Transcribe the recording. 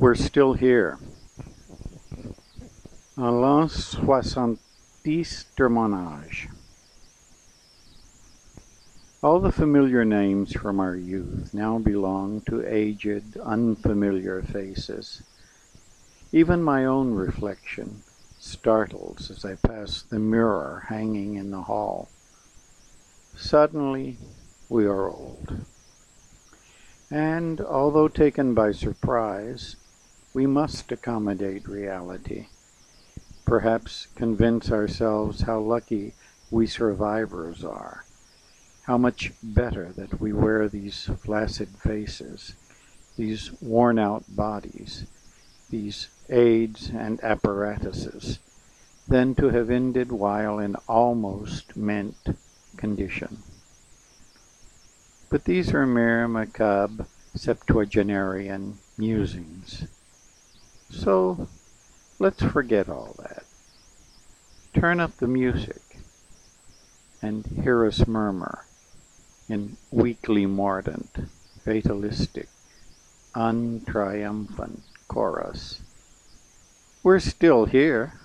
We're still here. En l'an 70 de mon âge. All the familiar names from our youth now belong to aged, unfamiliar faces. Even my own reflection startles as I pass the mirror hanging in the hall. Suddenly, we are old. And although taken by surprise, we must accommodate reality. Perhaps convince ourselves how lucky we survivors are. How much better that we wear these flaccid faces, these worn-out bodies, these aids and apparatuses, than to have ended while in almost mint condition. But these are mere macabre septuagenarian musings. So let's forget all that. Turn up the music and hear us murmur in weakly mordant, fatalistic, untriumphant chorus. We're still here.